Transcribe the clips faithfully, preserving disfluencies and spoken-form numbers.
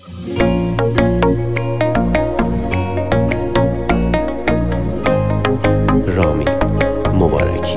رامین مبارکی.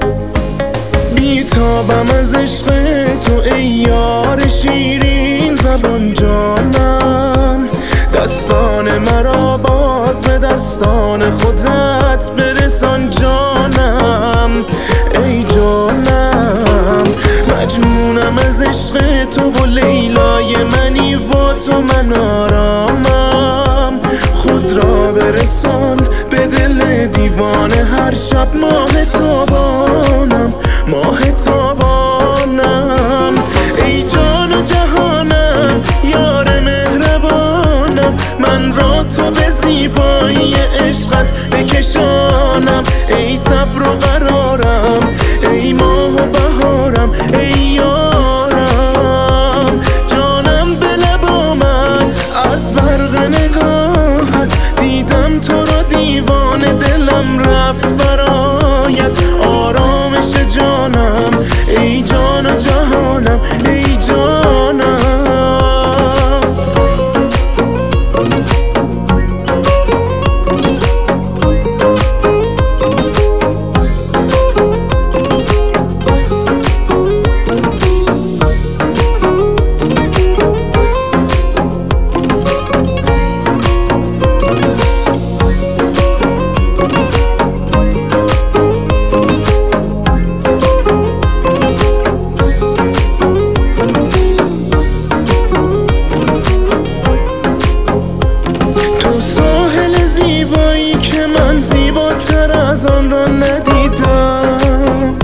بیتابم از عشق تو ای یار شیرین زبان جانم، دستان مرا باز به دستان خودت برسان جانم. ای جانم مجنونم از عشق تو و لیلای منی، با تو من آرامم. خود را برسان به دل دیوانه، هر شب ماه تابانم، ماه تابانم. ای جان و جهانم یار مهربانم، من را تو به زیبایی عشقت بکشانم. ای صبر و قرارم، ای ماه و بهارم، ای یارم. جانم به لب آمد از برق نگاهت، دیدم تو رو دیوانه، دلم رفت برایت آرامش جانم. ای جان و جهانم، ای جانم. از آن را ندیدم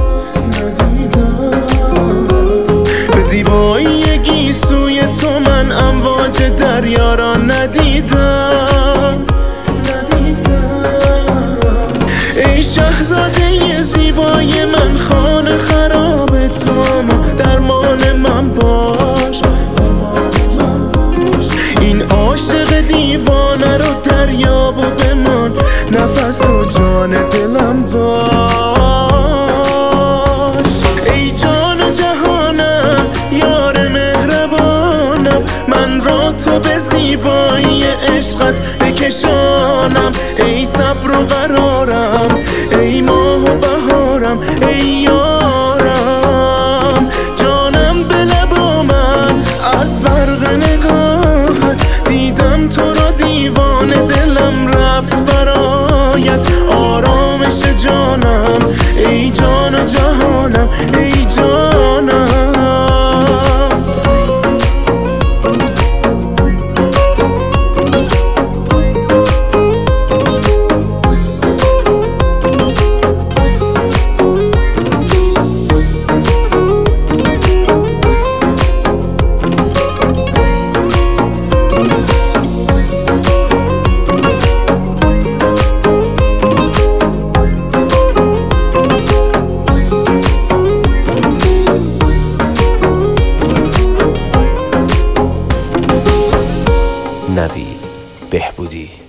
به زیبایی گیسوی تو من امواج دریا را ندیدم. ای شاهزاده زیبای من، خانه خراب تو اما درمان من باش. این عاشق دیوانه رو دریاب و بمان، نفس و جان دلم باش. ای جان و جهانم یار مهربانم، من را تو به زیبایی عشقت بکشانم. ای صبر و قرارم، ای ماه و بهارم، ای یارم. جانم به لب آمد از برق نگاهت، دیدم تو رو دیوانه، دلم رفت برایت آرامش جانم. ای جان و جهانم، ای جانم. نوید بهبودی.